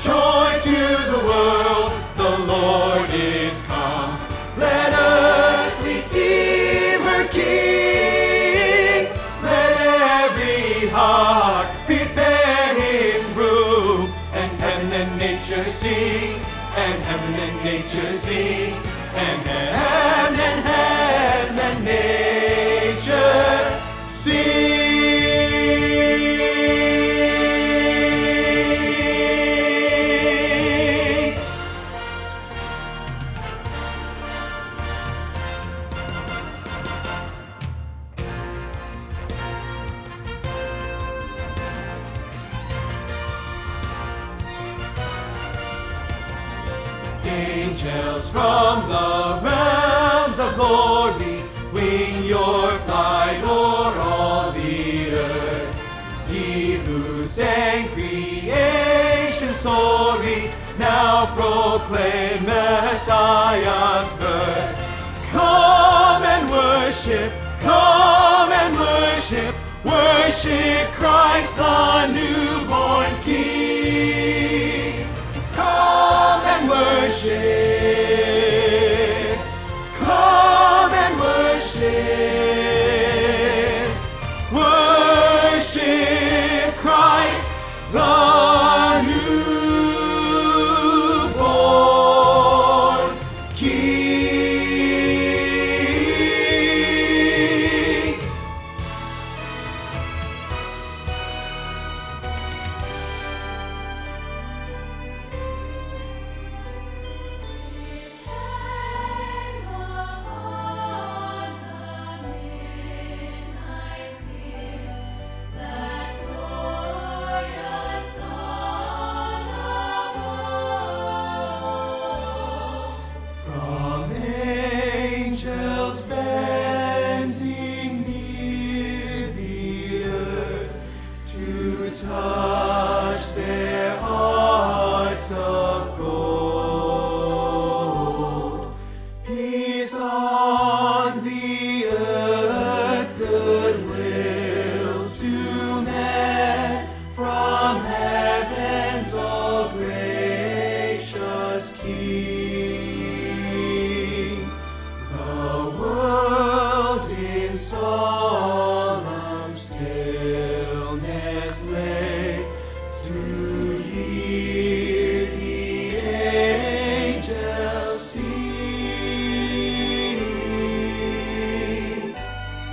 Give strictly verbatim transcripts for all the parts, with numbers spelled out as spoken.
Joy to the world, the Lord is come. Let earth receive her King. Let every heart prepare him room. And heaven and nature sing, and heaven and nature sing, and heaven and heaven and nature sing. Angels from the realms of glory, wing your flight o'er all the earth. He who sang creation's story, now proclaim Messiah's birth. Come and worship, come and worship, worship Christ the newborn King. Come and worship, come and worship, worship Christ the newborn King. Angels bending near the earth to touch their hearts of gold. Peace on the earth, goodwill to men, from heaven's all gracious King. Solemn stillness lay to hear the angels sing.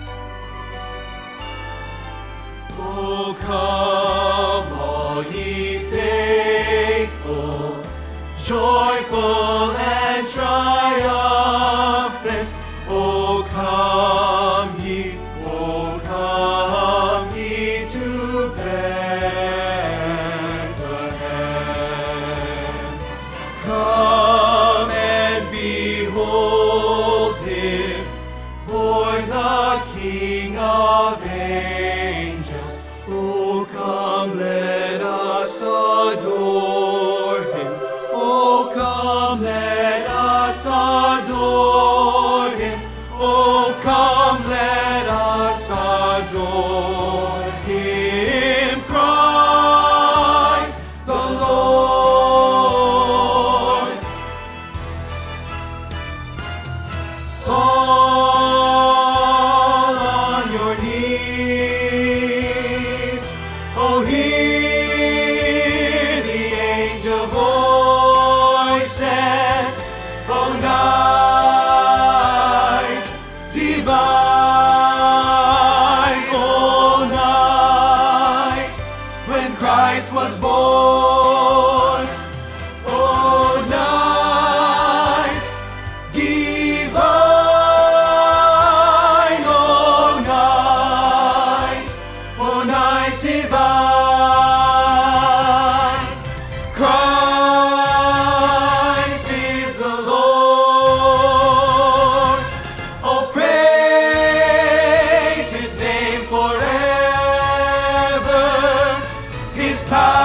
Oh, come all ye faithful, joyful and triumphant. Oh, come ye, oh, come ye to Bethlehem. Come and behold him, born the King of angels. Oh, come, let us adore him. Oh, come, let us adore him. Oh, come, let us adore him, Christ the Lord. Fall on your knees. Oh, hear the angel voices. Oh, night divine, oh night when Christ was born. Oh night divine, oh night, oh night divine. Christ is the Lord. Oh, praise his name forever. His power